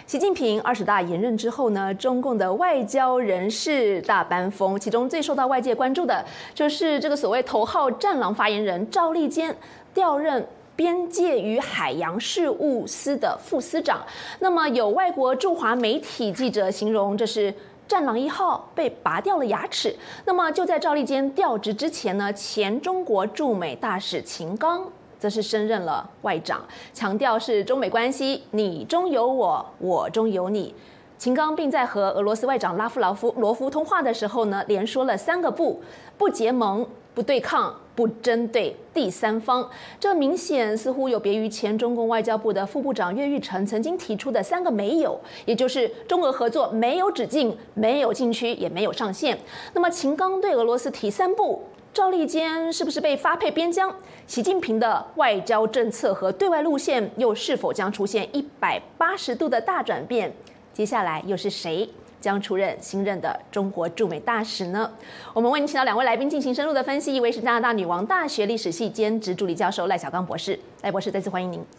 习近平20大连任之后呢，中共的外交人士大搬风，其中最受到外界关注的就是这个所谓头号战狼发言人赵立坚调任边界与海洋事务司的副司长。那么有外国驻华媒体记者形容这是战狼1号被拔掉了牙齿。那么就在赵立坚调职之前呢，前中国驻美大使秦刚则是升任了外长，强调是中美关系你中有我，我中有你。秦刚并在和俄罗斯外长拉夫罗夫通话的时候呢，连说了3个不：不结盟、不对抗、不针对第三方。这明显似乎有别于前中共外交部的副部长岳玉成曾经提出的3个没有，也就是中俄合作没有止境、没有禁区、也没有上限。那么秦刚对俄罗斯提3不。赵立坚是不是被发配边疆？习近平的外交政策和对外路线又是否将出现180度的大转变？接下来又是谁将出任新任的中国驻美大使呢？我们为您请到2位来宾进行深入的分析，一位是加拿大女王大学历史系兼职助理教授赖小刚博士，赖博士再次欢迎您。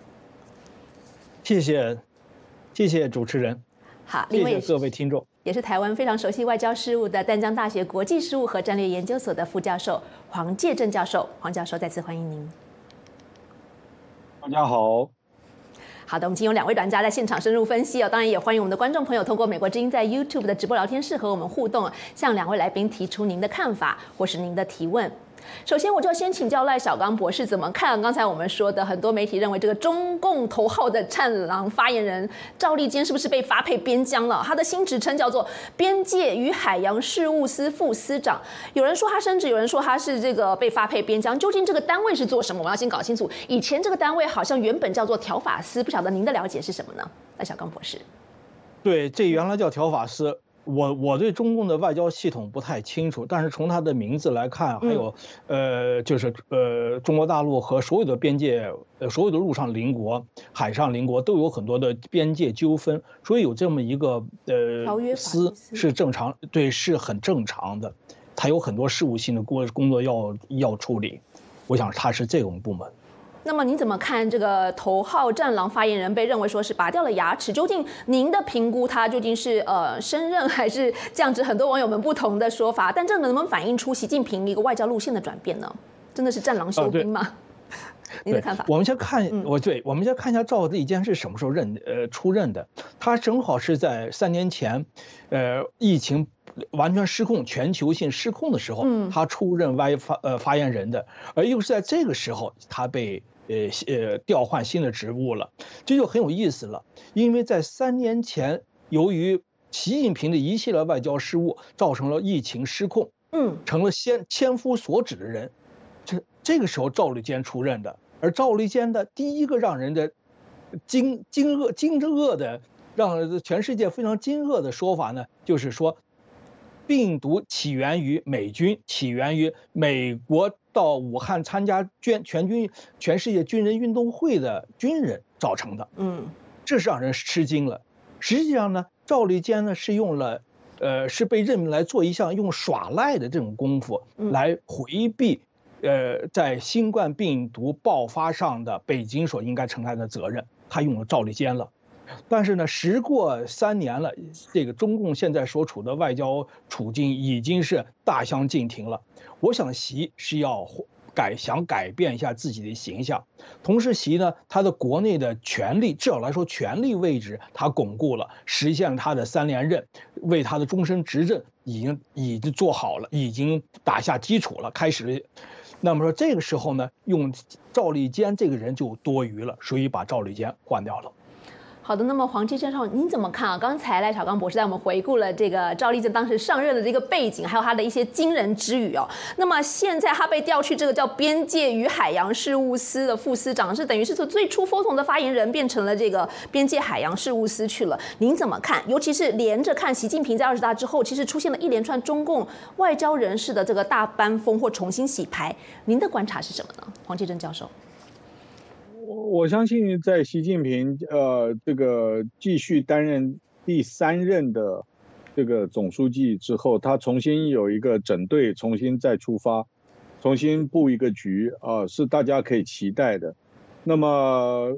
谢谢主持人。 好，另外谢谢各位听众。 也是台湾非常熟悉外交事务的淡江大学国际事务和战略研究所的副教授黄介正教授，黄教授再次欢迎您。 大家好。 好的，我们今天有2位专家在现场深入分析哦，当然也欢迎我们的观众朋友透过美国之音在 YouTube 的直播聊天室和我们互动，向2位来宾提出您的看法或是您的提问。首先，我就先请教赖小刚博士怎么看刚才我们说的，很多媒体认为这个中共头号的战狼发言人赵立坚是不是被发配边疆了？他的新职称叫做边界与海洋事务司副司长。有人说他升职，有人说他是这个被发配边疆。究竟这个单位是做什么？我们要先搞清楚。以前这个单位好像原本叫做条法司，不晓得您的了解是什么呢？赖小刚博士。 对，这原来叫条法司。我对中共的外交系统不太清楚，但是从它的名字来看，还有就是中国大陆和所有的边界，所有的陆上邻国、海上邻国都有很多的边界纠纷，所以有这么一个司是正常，对，是很正常的。它有很多事务性的工作要处理，我想它是这种部门。 那么您怎么看这个头号战狼发言人被认为说是拔掉了牙齿？究竟您的评估，他究竟是升任还是降职？很多网友们不同的说法，但这能不能反映出习近平一个外交路线的转变呢？真的是战狼休兵吗？您的看法？ 我们先看，我们先看一下赵立坚是什么时候出任的。他正好是在3年前，疫情完全失控、全球性失控的时候，他出任发言人的，而又是在这个时候，他被调换新的职务了，这就很有意思了。因为在3年前，由于习近平的一系列外交失误，造成了疫情失控，成了千夫所指的人。这个时候赵立坚出任的，而赵立坚的第一个让人的惊愕的，让全世界非常惊愕的说法呢，就是说，病毒起源于美军，起源于美国到武汉参加全世界军人运动会的军人造成的。这是让人吃惊了。实际上呢，赵立坚呢是用了，是被任命来做一项用耍赖的这种功夫，来回避，在新冠病毒爆发上的北京所应该承担的责任，他用了赵立坚了。但是呢，时过3年了，这个中共现在所处的外交处境已经是大相径庭了。我想习是要想改变一下自己的形象，同时习呢，他的国内的权力，至少来说权力位置他巩固了，实现了他的3连任，为他的终身执政已经做好了，已经打下基础了，开始。那么说这个时候呢，用赵立坚这个人就多余了，所以把赵立坚换掉了。 好的，那么黄介教授您怎么看啊？刚才赖小刚博士带我们回顾了这个赵立坚当时上任的这个背景，还有他的一些惊人之语哦。那么现在他被调去这个叫边界与海洋事务司的副司长，是等于是从最出风头的发言人变成了这个边界海洋事务司去了。您怎么看？尤其是连着看习近平在20大之后，其实出现了一连串中共外交人士的这个大搬风或重新洗牌，您的观察是什么呢？黄介正教授。 我相信在习近平这个继续担任第3任的这个总书记之后，他重新有一个整队，重新再出发，重新布一个局是大家可以期待的。那么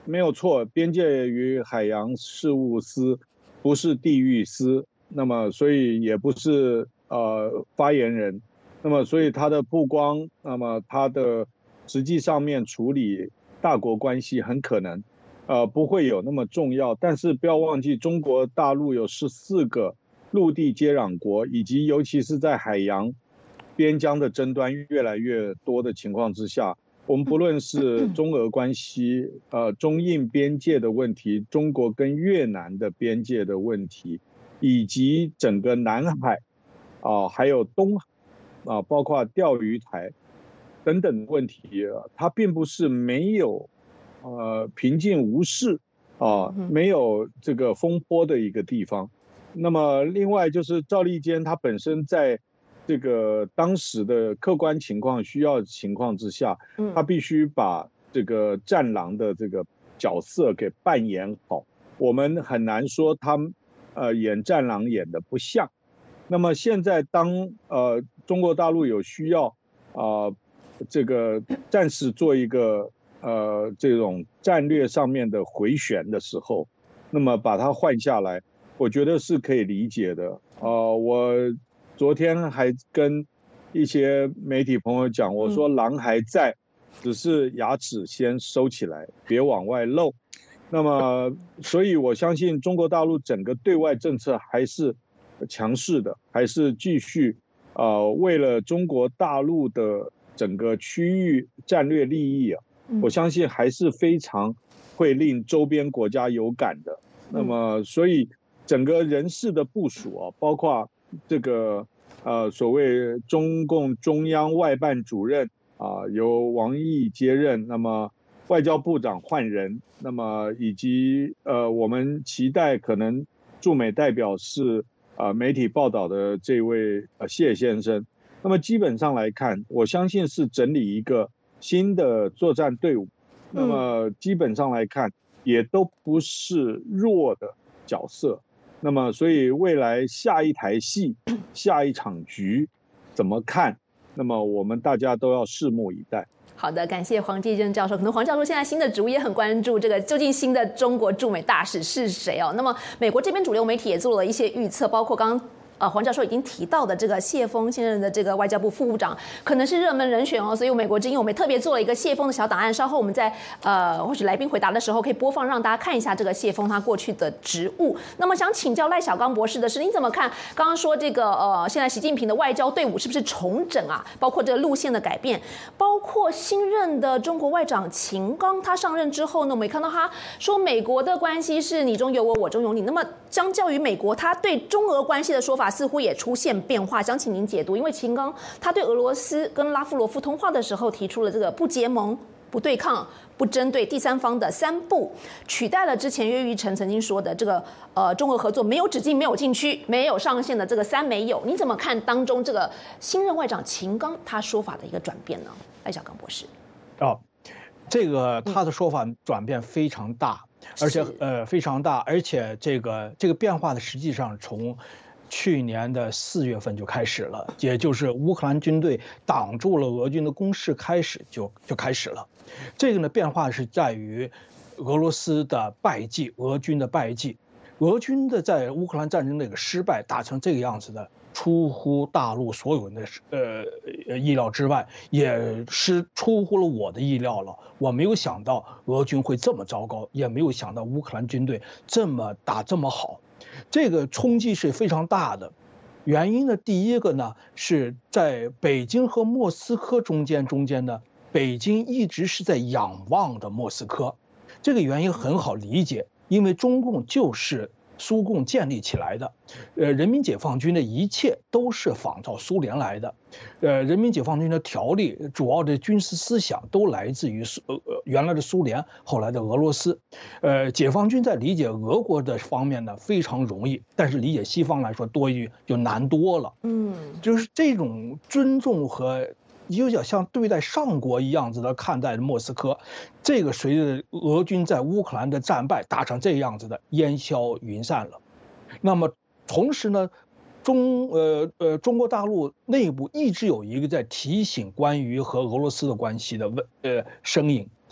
没有错，边界与海洋事务司不是地狱司，那么所以也不是发言人，那么所以他的曝光，那么他的实际上面处理大国关系很可能不会有那么重要，但是不要忘记中国大陆有14个陆地接壤国，以及尤其是在海洋边疆的争端越来越多的情况之下，我们不论是中俄关系、中印边界的问题，中国跟越南的边界的问题，以及整个南海还有东海包括钓鱼台等等问题，它并不是没有平静无事没有这个风波的一个地方。那么另外就是赵立坚他本身在这个当时的客观情况需要情况之下，他必须把这个战狼的这个角色给扮演好。我们很难说他演战狼演的不像。那么现在当中国大陆有需要这个暂时做一个这种战略上面的回旋的时候，那么把它换下来，我觉得是可以理解的。我昨天还跟一些媒体朋友讲，我说狼还在，只是牙齿先收起来，别往外露。那么，所以我相信中国大陆整个对外政策还是强势的，还是继续为了中国大陆的整个区域战略利益我相信还是非常会令周边国家有感的。那么，所以整个人事的部署包括这个所谓中共中央外办主任由王毅接任，那么外交部长换人，那么以及我们期待可能驻美代表是媒体报道的这位谢先生。那么基本上来看，我相信是整理一个新的作战队伍。那么基本上来看，也都不是弱的角色。那么所以未来下一台戏、下一场局怎么看？那么我们大家都要拭目以待。 好的，感谢黄继正教授。可能黄教授现在新的职务也很关注这个，究竟新的中国驻美大使是谁那么美国这边主流媒体也做了一些预测，包括刚刚黄教授已经提到的这个谢峰现任的这个外交部副部长可能是热门人选所以美国之音我们也特别做了一个谢峰的小档案，稍后我们在或许来宾回答的时候可以播放，让大家看一下这个谢峰他过去的职务。那么想请教赖小刚博士的是，您怎么看刚刚说这个现在习近平的外交队伍是不是重整包括这个路线的改变，包括新任的中国外长秦刚他上任之后呢，我们也看到他说美国的关系是你中有我，我中有你。那么相较于美国，他对中俄关系的说法似乎也出现变化，想请您解读。因为秦刚他对俄罗斯跟拉夫罗夫通话的时候提出了这个不结盟、不对抗、不针对第三方的3不，取代了之前岳玉成曾经说的这个中俄合作没有止境、没有禁区、没有上限的这个3没有。你怎么看当中这个新任外长秦刚他说法的一个转变呢？赖小刚博士。 这个他的说法转变非常大，而且非常大，而且这个变化的实际上从去年的4月份就开始了，也就是乌克兰军队挡住了俄军的攻势开始就开始了。这个呢变化是在于俄罗斯的败绩，俄军的败绩，俄军的在乌克兰战争那个失败打成这个样子的，出乎大陆所有人的意料之外，也是出乎了我的意料了。我没有想到俄军会这么糟糕，也没有想到乌克兰军队打这么好，这个冲击是非常大的。原因呢，第一个呢是在北京和莫斯科中间呢，北京一直是在仰望的莫斯科，这个原因很好理解，因为中共就是苏共建立起来的，人民解放军的一切都是仿照苏联来的，人民解放军的条例主要的军事思想都来自于原来的苏联，后来的俄罗斯，解放军在理解俄国的方面呢非常容易，但是理解西方来说就难多了，就是这种尊重和有点像对待上国一样子的看待莫斯科，这个随着俄军在乌克兰的战败打成这样子的烟消云散了。那么同时呢，中国大陆内部一直有一个在提醒关于和俄罗斯的关系的声音，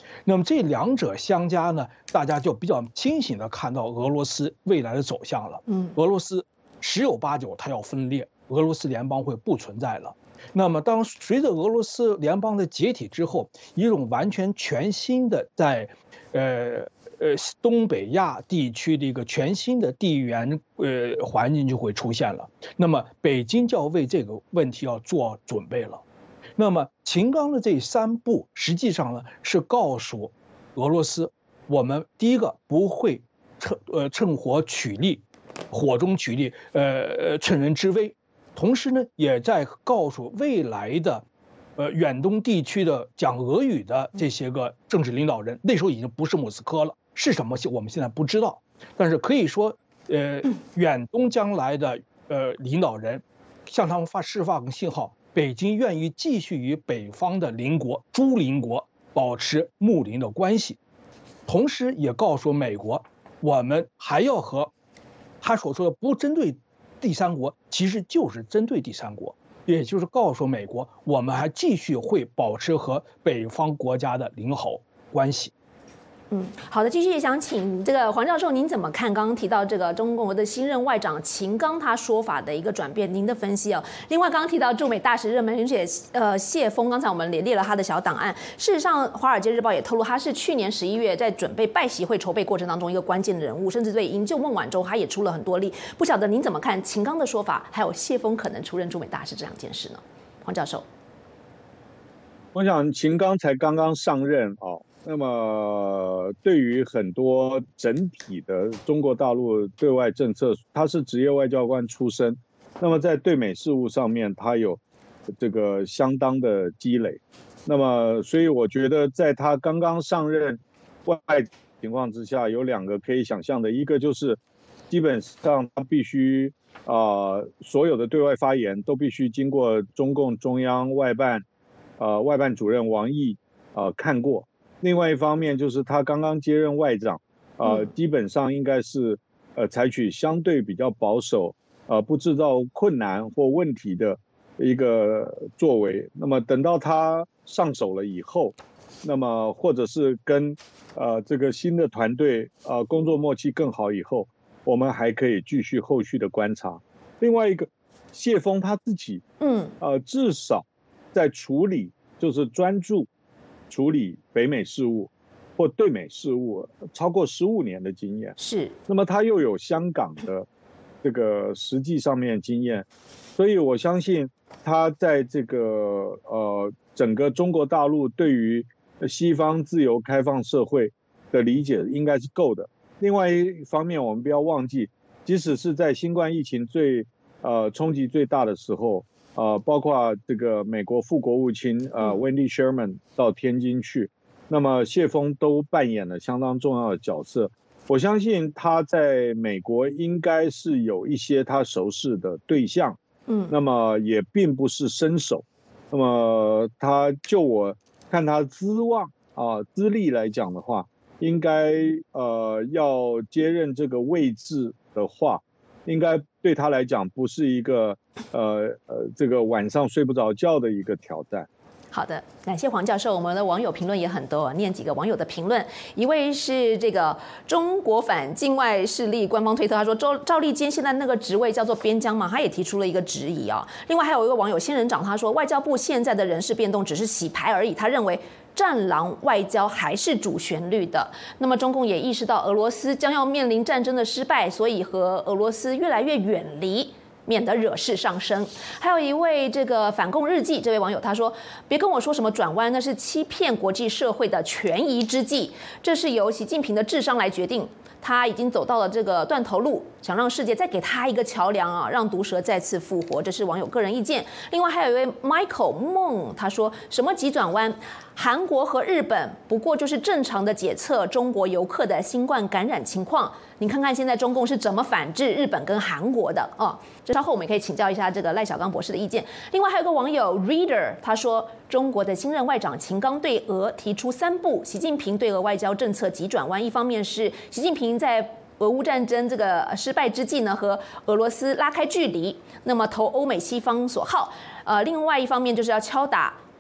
那么这两者相加呢，大家就比较清醒地看到俄罗斯未来的走向了。俄罗斯十有八九它要分裂，俄罗斯联邦会不存在了。那么当随着俄罗斯联邦的解体之后，一种完全全新的在东北亚地区的一个全新的地缘环境就会出现了。那么北京就要为这个问题要做准备了。那么秦刚的这3步实际上呢是告诉俄罗斯，我们第一个不会趁火取利，火中取利，趁人之危。同时呢，也在告诉未来的，远东地区的讲俄语的这些个政治领导人，那时候已经不是莫斯科了，是什么我们现在不知道，但是可以说，远东将来的领导人，向他们释放信号，北京愿意继续与北方的邻国诸邻国保持睦邻的关系，同时也告诉美国，我们还要和他所说的不针对第三国，其实就是针对第三国，也就是告诉美国，我们还继续会保持和北方国家的邻好关系。 好的，继续想请这个黄教授，您怎么看刚刚提到这个中国的新任外长秦刚他说法的一个转变？您的分析哦。另外，刚刚提到驻美大使热门人选谢峰，刚才我们也列了他的小档案。事实上，《华尔街日报》也透露，他是去年11月在准备拜习会筹备过程当中一个关键的人物，甚至对营救孟晚舟他也出了很多力。不晓得您怎么看秦刚的说法，还有谢峰可能出任驻美大使这两件事呢？黄教授， 我想秦刚才刚刚上任啊。那么，对于很多整体的中国大陆对外政策，他是职业外交官出身，那么在对美事务上面，他有这个相当的积累。那么，所以我觉得在他刚刚上任外情况之下，有2个可以想象的，一个就是基本上他必须所有的对外发言都必须经过中共中央外办主任王毅看过。另外一方面就是他刚刚接任外长，基本上应该是采取相对比较保守，不制造困难或问题的一个作为。那么等到他上手了以后，那么或者是跟这个新的团队工作默契更好以后，我们还可以继续后续的观察。另外一个，谢峰他自己，至少在就是专注处理北美事务或对美事务超过15年的经验， 是。 那么他又有香港的这个实际上面经验，所以我相信他在这个整个中国大陆对于西方自由开放社会的理解应该是够的。另外一方面，我们不要忘记，即使是在新冠疫情冲击最大的时候。包括这个美国副国务卿Wendy Sherman 到天津去，那么谢峰都扮演了相当重要的角色。我相信他在美国应该是有一些他熟识的对象，那么也并不是生手。那么他就我看他资历来讲的话，应该要接任这个位置的话，应该对他来讲不是一个这个晚上睡不着觉的一个挑战。 好的，感谢黄教授。我们的网友评论也很多，念几个网友的评论。一位是这个中国反境外势力官方推特，他说赵立坚现在那个职位叫做边疆嘛，他也提出了一个质疑啊。另外还有一个网友仙人掌，他说外交部现在的人事变动只是洗牌而已，他认为战狼外交还是主旋律的。那么中共也意识到俄罗斯将要面临战争的失败，所以和俄罗斯越来越远离，免得惹事上升。还有一位这个反共日记这位网友他说，别跟我说什么转弯，那是欺骗国际社会的权宜之计，这是由习近平的智商来决定。他已经走到了这个断头路，想让世界再给他一个桥梁啊，让毒蛇再次复活，这是网友个人意见。另外还有一位 Michael 梦，他说什么急转弯？韩国和日本不过就是正常的检测中国游客的新冠感染情况。你看看现在中共是怎么反制日本跟韩国的啊？这稍后我们也可以请教一下这个赖小刚博士的意见。另外还有个网友 Reader， 他说中国的新任外长秦刚对俄提出3步，习近平对俄外交政策急转弯。一方面是习近平在俄乌战争这个失败之际呢，和俄罗斯拉开距离，那么投欧美西方所好。另外一方面就是要敲打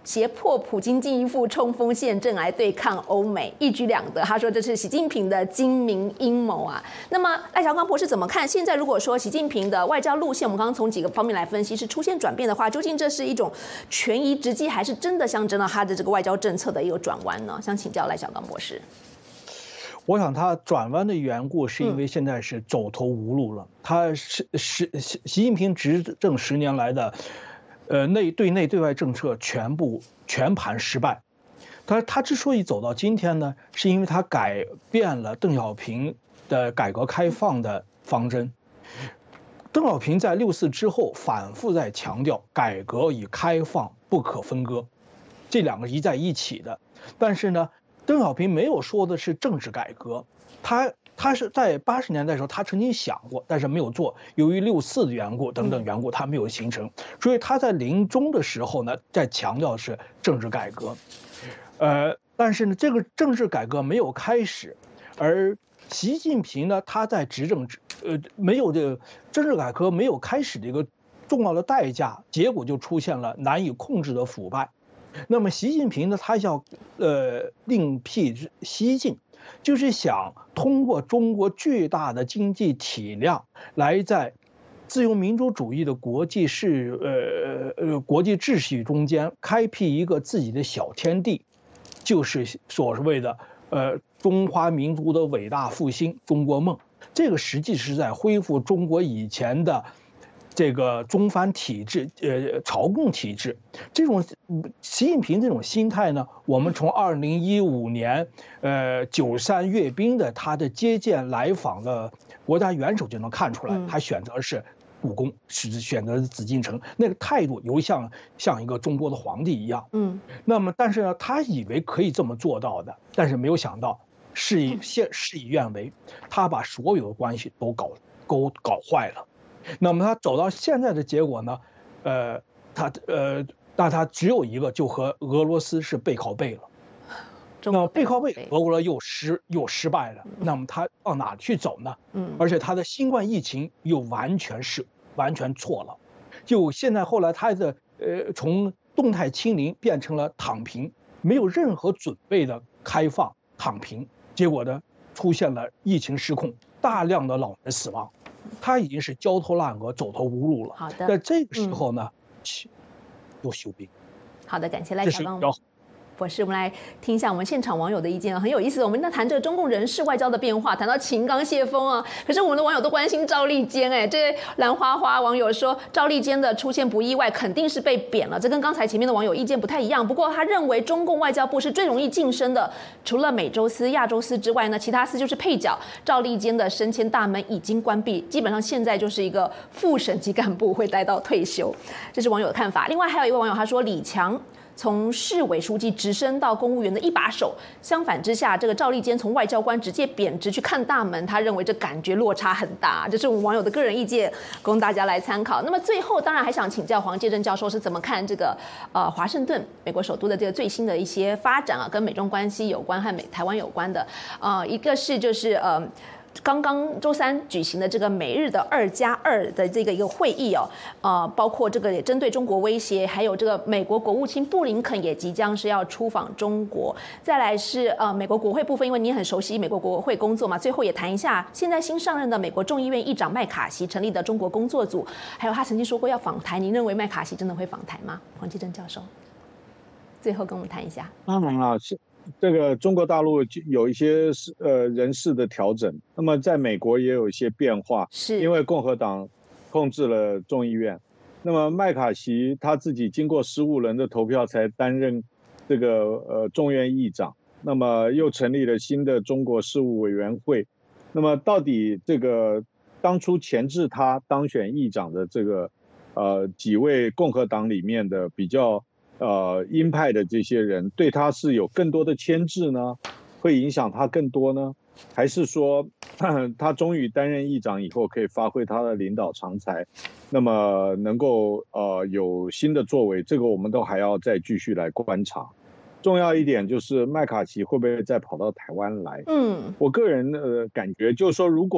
胁迫普京进一步冲锋陷阵来对抗欧美，一举两得。他说这是习近平的精明阴谋啊。那么赖小刚博士怎么看？现在如果说习近平的外交路线，我们刚刚从几个方面来分析，是出现转变的话，究竟这是一种权宜之计，还是真的象征了他的这个外交政策的一个转弯呢？想请教赖小刚博士。 我想他转弯的缘故是因为现在是走投无路了。他习近平执政10年来的，对内对外政策全盘失败。他之所以走到今天呢，是因为他改变了邓小平的改革开放的方针。邓小平在6·4之后反复在强调改革与开放不可分割，这两个一在一起的。但是呢，邓小平没有说的是政治改革，他是在80年代的时候，他曾经想过，但是没有做。由于6·4的缘故等等缘故，他没有形成。所以他在临终的时候呢，在强调是政治改革，但是呢，这个政治改革没有开始，而习近平呢，他在执政没有这个政治改革没有开始的一个重要的代价，结果就出现了难以控制的腐败。那么习近平呢，他要另辟蹊径，就是想通过中国巨大的经济体量，来在自由民主主义的国际秩序中间开辟一个自己的小天地，就是所谓的中华民族的伟大复兴中国梦。这个实际是在恢复中国以前的这个中藩体制，朝贡体制。这种习近平这种心态呢，我们从2015年93阅兵的他的接见来访的国家元首就能看出来，他选择是故宫，是选择紫禁城，那个态度尤像一个中国的皇帝一样。那么但是呢，他以为可以这么做到的，但是没有想到事与愿违，他把所有的关系都搞坏了。那么他走到现在的结果呢？那他只有一个，就和俄罗斯是背靠背了。那背靠背，俄国又失败了。那么他往哪去走呢？而且他的新冠疫情又完全错了。就现在后来他的从动态清零变成了躺平，没有任何准备的开放躺平，结果呢出现了疫情失控，大量的老人死亡。他已经是焦头烂额、走投无路了。 好的， 在这个时候呢，又休兵。 好的，感谢赖小刚博士，我们来听一下我们现场网友的意见啊，很有意思。我们在谈这个中共人事外交的变化，谈到秦刚谢峰啊，可是我们的网友都关心赵立坚哎，这蓝花花网友说赵立坚的出现不意外，肯定是被贬了，这跟刚才前面的网友意见不太一样。不过他认为中共外交部是最容易晋升的，除了美洲司、亚洲司之外呢，其他司就是配角。赵立坚的升迁大门已经关闭，基本上现在就是一个副省级干部会待到退休，这是网友的看法。另外还有一位网友他说李强从市委书记直升到公务员的一把手，相反之下，这个赵立坚从外交官直接贬职去看大门，他认为这感觉落差很大。这是我们网友的个人意见，供大家来参考。那么最后，当然还想请教黄介正教授是怎么看这个华盛顿美国首都的这个最新的一些发展啊，跟美中关系有关和台湾有关的一个是就是刚刚周三举行的这个美日的2+2的这个一个会议哦，包括这个也针对中国威胁，还有这个美国国务卿布林肯也即将是要出访中国。再来是美国国会部分，因为你也很熟悉美国国会工作嘛，最后也谈一下现在新上任的美国众议院议长麦卡锡成立的中国工作组，还有他曾经说过要访台，您认为麦卡锡真的会访台吗？黄继正教授，最后跟我们谈一下。 当然了，这个中国大陆有一些人事的调整，那么在美国也有一些变化， 是因为共和党控制了众议院，那么麦卡锡他自己经过15人的投票才担任这个众院议长，那么又成立了新的中国事务委员会，那么到底这个当初钳制他当选议长的这个几位共和党里面的比较鹰派的这些人对他是有更多的牵制呢，会影响他更多呢，还是说他终于担任议长以后可以发挥他的领导长才，那么能够有新的作为，这个我们都还要再继续来观察。重要一点就是麦卡锡会不会再跑到台湾来？我个人的感觉就是说，如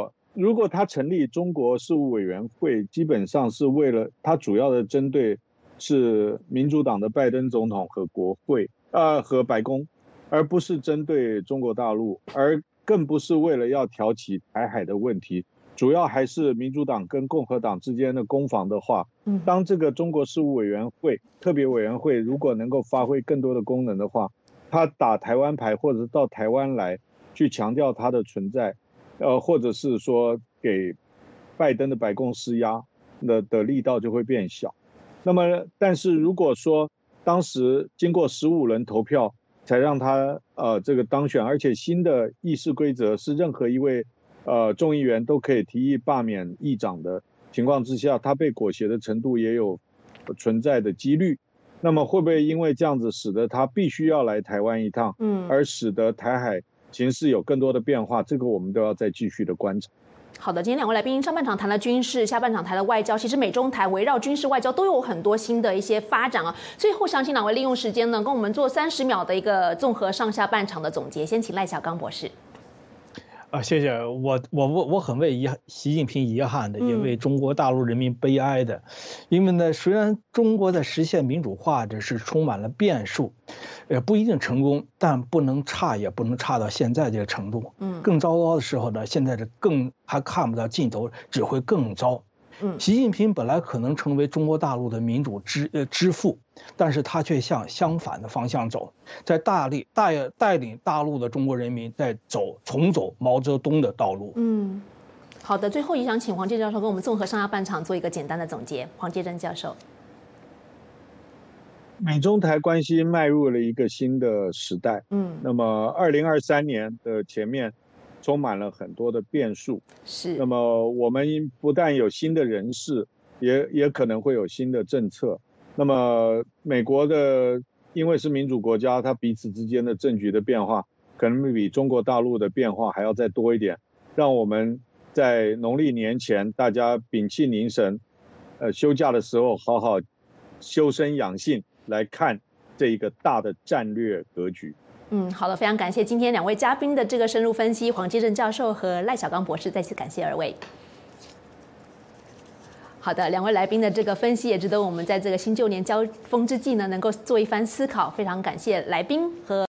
果他成立中国事务委员会，基本上是为了他主要的针对是民主党的拜登总统和国会和白宫，而不是针对中国大陆，而更不是为了要挑起台海的问题，主要还是民主党跟共和党之间的攻防的话，当这个中国事务委员会特别委员会如果能够发挥更多的功能的话，他打台湾牌或者到台湾来去强调它的存在，或者是说给拜登的白宫施压的力道就会变小。那么，但是如果说当时经过15轮投票才让他这个当选，而且新的议事规则是任何一位众议员都可以提议罢免议长的情况之下，他被裹挟的程度也有存在的几率。那么会不会因为这样子使得他必须要来台湾一趟，而使得台海情势有更多的变化？这个我们都要再继续的观察。 好的，今天两位来宾上半场谈了军事，下半场谈了外交。其实美中台围绕军事外交都有很多新的一些发展啊。最后想请两位利用时间呢，跟我们做30秒的一个综合上下半场的总结。先请赖小刚博士。 谢谢。我很为习近平遗憾的，也为中国大陆人民悲哀的，因为呢，虽然中国在实现民主化这是充满了变数，不一定成功，但不能差，也不能差到现在这个程度。更糟糕的时候呢，现在是还看不到尽头，只会更糟。习近平本来可能成为中国大陆的民主之父，但是他却向相反的方向走，在带领大陆的中国人民在重走毛泽东的道路。 好的，最后也想请黄介教授跟我们综合上下半场做一个简单的总结。黄介正教授， 美中台关系迈入了一个新的时代。那么2023年的前面充满了很多的变数， 是。 那么我们不但有新的人事，也可能会有新的政策。那么美国的因为是民主国家，它彼此之间的政局的变化，可能比中国大陆的变化还要再多一点。让我们在农历年前，大家屏气凝神，休假的时候好好修身养性，来看这一个大的战略格局。 好的，非常感谢今天两位嘉宾的这个深入分析，黄介正教授和赖小刚博士，再次感谢二位。好的，两位来宾的这个分析也值得我们在这个新旧年交锋之际呢，能够做一番思考。非常感谢来宾和